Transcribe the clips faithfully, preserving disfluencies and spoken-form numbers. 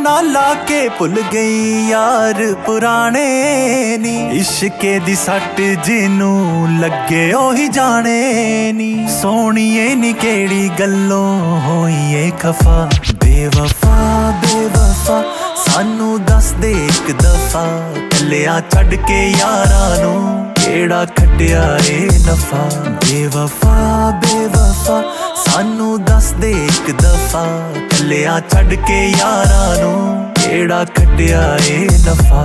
बहाना लाके भुल गई यार पुराने नी। इश्के दी सट जिनू लगे ओही जाने नी। सोनिए नी केड़ी गल्लों होईए खफा। बेवफा बेवफा सानू दस दे एक दफा। कलिया छड़ के यारां नू केड़ा खटिया ए नफा। बेवफा बेवफा सानू दस दे एक दफा। कलिया छड़ के यारां नू केड़ा खटिया ए नफा।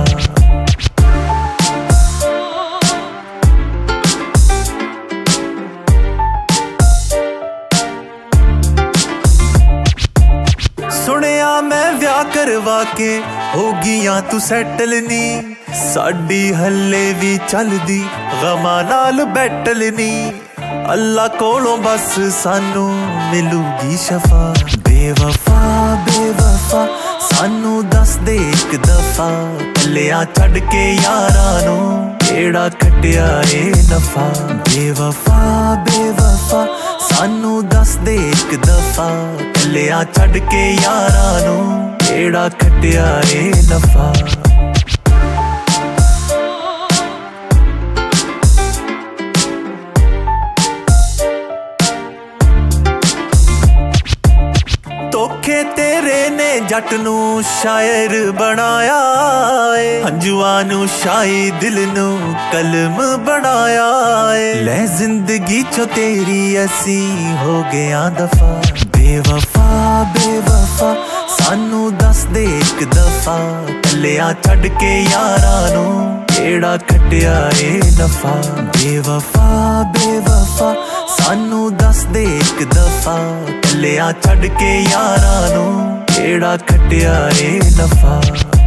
सुनिया मैं व्याह करवा के हो गियां तू सैटल नी। साडी हल्ले भी चलदी गमा नाल बैटल नी। अल्लाह कोलों बस सानू मिलूगी शफा। बेवफा बेवफा सानू दस दे एक दफा। कलिया छड़ के यारां नू केड़ा खटिया ए नफा। बेवफा बेवफा सानू दस दे एक दफा। कलिया छड़ के यारां नू केड़ा खटिया ए नफा। धोखे तेरे ने जट नू शायर बनाया है। हंजुआ नू शाई दिल नू कलम बनाया है। ले जिंदगी चो तेरी असी हो गया दफा। बेवफा बेवफा सानू दस दे एक दफा। कलिया छड़ के यारां नू केड़ा खटिया ए नफा। बेवफा बेवफा सानू दस दे एक दफा। कलिया छड़ के यारां नू केड़ा खटिया ए नफा।